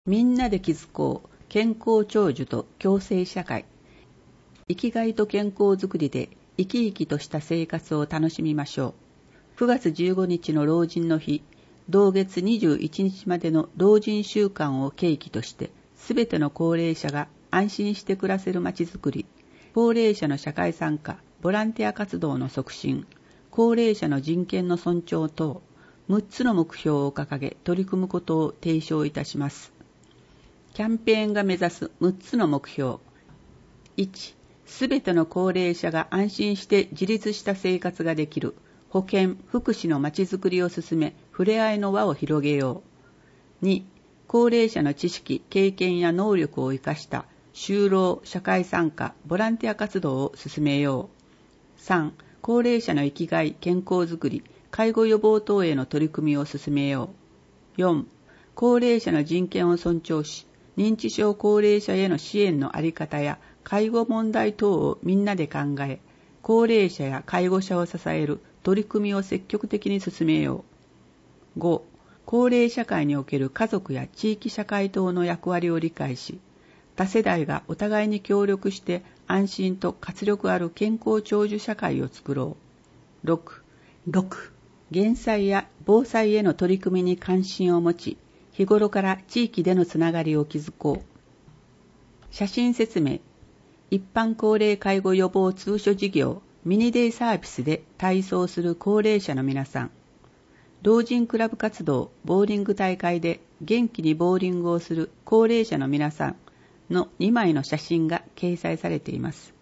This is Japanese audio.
みんなで気づこう健康長寿と共生社会。生きがいと健康づくりで生き生きとした生活を楽しみましょう。9月15日の老人の日、同月21日までの老人週間を契機として、すべての高齢者が安心して暮らせるまちづくり、高齢者の社会参加、ボランティア活動の促進、高齢者の人権の尊重等、6つの目標を掲げ取り組むことを提唱いたします。キャンペーンが目指す6つの目標。1、すべての高齢者が安心して自立した生活ができる保健・福祉のまちづくりを進め、触れ合いの輪を広げよう。2、高齢者の知識・経験や能力を生かした就労・社会参加・ボランティア活動を進めよう。3、高齢者の生きがい・健康づくり、介護予防等への取り組みを進めよう。4、高齢者の人権を尊重し、認知症高齢者への支援の在り方や介護問題等をみんなで考え、高齢者や介護者を支える取り組みを積極的に進めよう。5、高齢社会における家族や地域社会等の役割を理解し、多世代がお互いに協力して安心と活力ある健康長寿社会を作ろう。6、減災や防災への取り組みに関心を持ち、日頃から地域でのつながりを築こう。写真説明。一般高齢介護予防通所事業ミニデイサービスで体操する高齢者の皆さん。老人クラブ活動ボーリング大会で元気にボーリングをする高齢者の皆さんの2枚の写真が掲載されています。